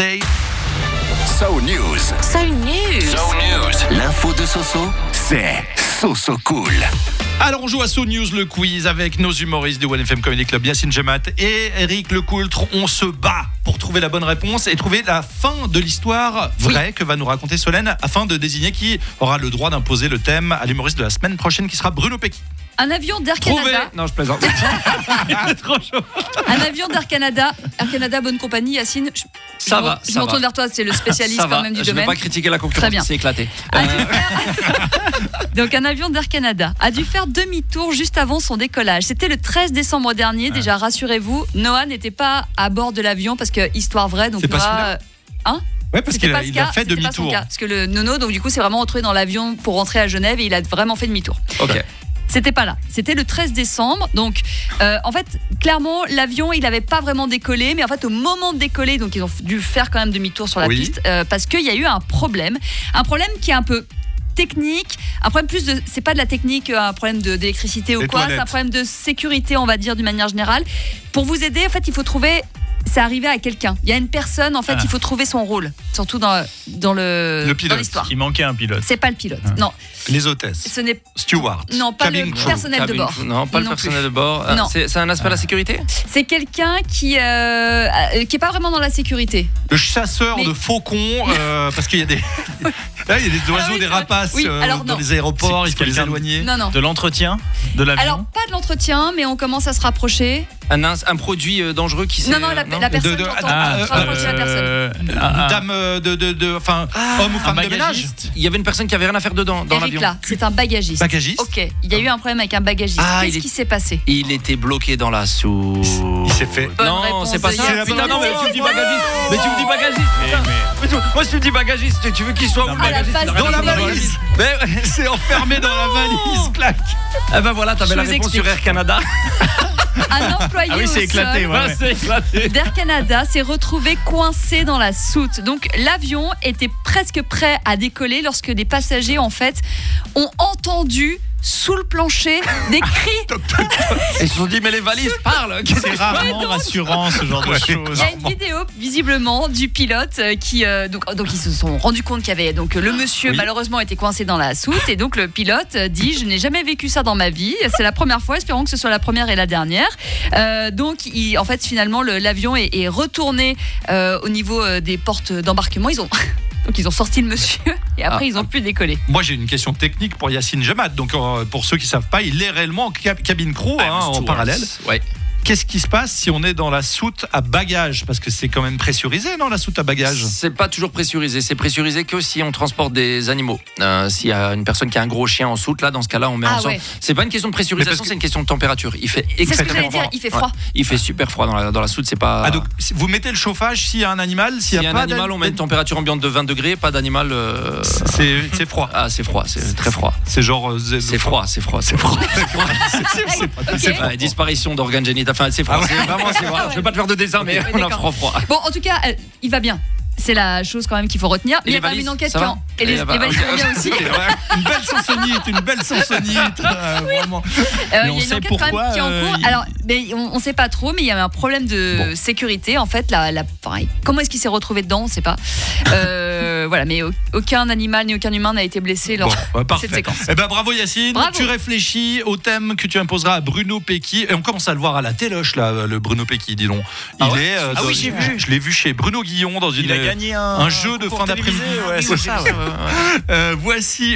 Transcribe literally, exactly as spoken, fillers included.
Day. So News. So News. So News. L'info de Soso, c'est Soso Cool. Alors on joue à So News, le quiz avec nos humoristes du one F M Comedy Club, Yacine Gemat et Eric Lecoultre. On se bat pour trouver la bonne réponse et trouver la fin de l'histoire vraie oui. que va nous raconter Solène, afin de désigner qui aura le droit d'imposer le thème à l'humoriste de la semaine prochaine, qui sera Bruno Pecky. Un avion d'Air Canada. Trouvé. Non, je plaisante. Trop chaud. Un avion d'Air Canada. Air Canada, bonne compagnie. Yacine, je, ça je va. Je me retourne vers toi, c'est le spécialiste quand même du je domaine. Je ne vais pas critiquer la concurrence, c'est éclaté. Euh... Donc un avion d'Air Canada a dû faire demi-tour juste avant son décollage. C'était le treize décembre dernier. Ah. Déjà, rassurez-vous, Noah n'était pas à bord de l'avion parce que histoire vraie. Donc c'est Noah, pas hein Ouais, parce qu'il a, il a fait demi-tour. Parce que le nono, donc du coup, s'est vraiment retrouvé dans l'avion pour rentrer à Genève et il a vraiment fait demi-tour. Ok. C'était pas là, c'était le treize décembre. Donc, euh, en fait, clairement, l'avion, il n'avait pas vraiment décollé, mais en fait, au moment de décoller, donc ils ont dû faire quand même demi-tour sur la oui. piste, euh, parce qu'il y a eu un problème, un problème qui est un peu technique, un problème plus de, c'est pas de la technique, un problème de, d'électricité ou Les quoi, toilettes. C'est un problème de sécurité, on va dire, d'une manière générale. Pour vous aider, en fait, il faut trouver. C'est arrivé à quelqu'un. Il y a une personne, en fait, ah. il faut trouver son rôle, surtout dans, dans, le, le pilote, dans l'histoire. Il manquait un pilote. C'est pas le pilote, ah. non. Les hôtesses. Ce n'est Steward. Non, pas Cabine le crew. personnel Cabine de bord. crew. Non, pas non le personnel plus. de bord. Non. C'est, c'est un aspect ah. de la sécurité. C'est quelqu'un qui euh, qui est pas vraiment dans la sécurité. Le chasseur Mais... de faucons, euh, parce qu'il y a des. Là, il y a des oiseaux, ah oui, des rapaces oui. euh, Alors, dans non. les aéroports, il faut les éloigner. Non, non. De l'entretien de l'avion. Alors, pas de l'entretien, mais on commence à se rapprocher. Un, un produit dangereux qui s'est... Non, non, la, non la personne. De, de, ah, euh, rapprocher euh, la personne. Euh, Dame de, de, de, enfin, ah, homme ou femme de ménage. Il y avait une personne qui avait rien à faire dedans, dans Eric l'avion. Là, c'est un bagagiste. Bagagiste. Ok, il y a eu un problème avec un bagagiste. Ah, Qu'est-ce qui est... s'est passé? Il était bloqué dans la soupe. Il s'est fait. Bonne non, réponse, c'est pas ça. Putain, Putain, non, mais tu me dis bagagiste. Oh Mais tu me dis bagagiste. Mais, mais... Moi, si tu me dis bagagiste, tu veux qu'il soit où bagagiste? Dans la valise. C'est enfermé dans la valise, clac. Eh ben voilà, t'avais la réponse sur Air Canada. Un employé ah oui, c'est éclaté, sol ouais, c'est éclaté. d'Air Canada s'est retrouvé coincé dans la soute. Donc l'avion était presque prêt à décoller lorsque des passagers en fait ont entendu sous le plancher des cris. Et ils se sont dit mais les valises parlent. C'est rarement donc, rassurant ce genre de choses. Il y a une vidéo visiblement du pilote qui euh, donc donc ils se sont rendus compte qu'il y avait donc le monsieur oui. malheureusement était coincé dans la soute et donc le pilote dit je n'ai jamais vécu ça dans ma vie, c'est la première fois, espérons que ce soit la première et la dernière. Euh, donc il, en fait finalement le, l'avion est, est retourné euh, au niveau euh, des portes d'embarquement. Ils ont Donc ils ont sorti le monsieur et après ah, ils ont pu décoller. Moi j'ai une question technique pour Yacine Gemat. Donc euh, pour ceux qui savent pas, il est réellement en cab- cabine crew hein, en parallèle. Ouais. Qu'est-ce qui se passe si on est dans la soute à bagages? Parce que c'est quand même pressurisé, non, la soute à bagages? C'est pas toujours pressurisé. C'est pressurisé que si on transporte des animaux. Euh, s'il y a une personne qui a un gros chien en soute, là, dans ce cas-là, on met ah, ensemble. Ouais. C'est pas une question de pressurisation, que... c'est une question de température. Il fait extrêmement c'est ce que j'allais froid. dire, il fait froid. Ouais. Il fait super froid dans la, dans la soute, c'est pas. Ah, donc vous mettez le chauffage s'il y a un animal, s'il s'il y a, y a pas un animal, on met une température ambiante de vingt degrés, pas d'animal. Euh... C'est, c'est froid. Ah, c'est froid, c'est très froid. C'est genre. Euh, c'est, c'est froid, c'est froid, c'est froid. C'est froid. C'est froid. Ouais, disparition d'organes génitaux. Enfin, c'est froid. Ah ouais. C'est vraiment, c'est froid. Je vais pas te faire de dessin, mais okay, on a froid, froid. Bon, en tout cas, euh, il va bien. C'est la chose quand même qu'il faut retenir. Mais il y a quand même une enquête qui en... Et les, les valises vont bien aussi. Une belle sansonite, une belle sansonite. Euh, oui. Vraiment. Euh, il y a une enquête quand même qui est en cours. Euh, Alors, mais on ne sait pas trop, mais il y a un problème de bon. sécurité. En fait, la, la, pareil, comment est-ce qu'il s'est retrouvé dedans, on ne sait pas. Euh, voilà, mais aucun animal ni aucun humain n'a été blessé lors bon, bah, de cette séquence. Eh ben, bravo Yacine. Bravo. Tu réfléchis au thème que tu imposeras à Bruno Pecky. Et on commence à le voir à la téloche, là, le Bruno Pecky, dis donc. Il ah ouais est. Euh, ah dans, oui, j'ai vu. Je l'ai vu chez Bruno Guillon dans une. Il a gagné un, un jeu de fin d'après-midi. Ouais, c'est ça. Ouais, ouais. Euh, voici